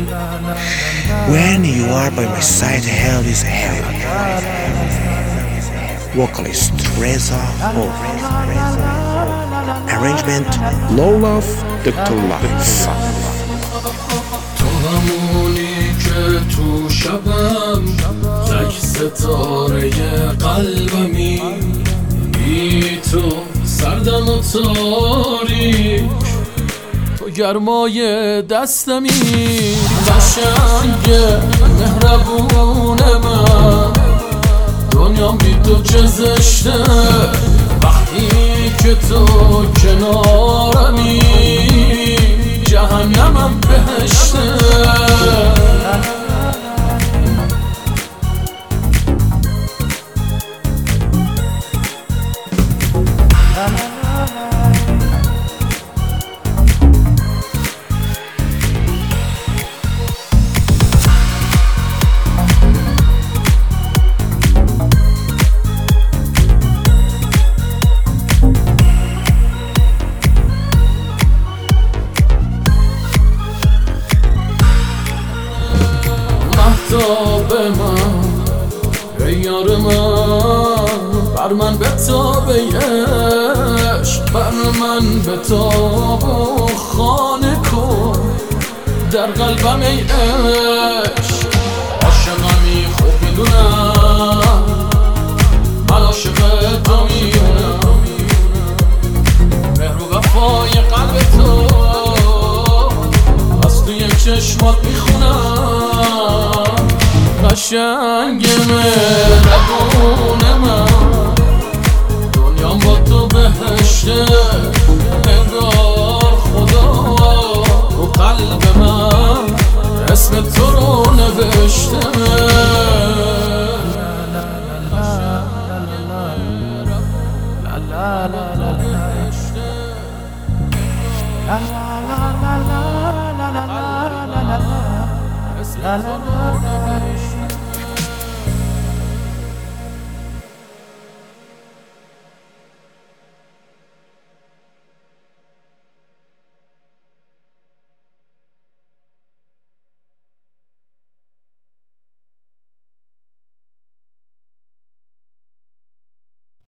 When you are by my side, hell is heaven. Vocalist Reza Hof. Arrangement Low Love Dr. Life. تو همونی که تو شبم تک ستاره قلبمی، بی تو سردم و تاریک، تو گرمای دستمی، قشنگ مهربون من، دنیام بی تو چه زشته، وقتی که تو کنارمی جهنمم بهشته. مهتاب من ای یار من، بر من بتاب ای عشق، بر من بتاب و خانه کن در قلبم ای عشق. عاشقمی خوب میدونم، من عاشق تو میونم، مهر و وفای قلب تو از توی چشمات میخونم. قشنگ مهربون من، دنیام با تو بهشته، انگار خدا و قلب من اسم تو رو نوشته. اسم تو رو نوشته.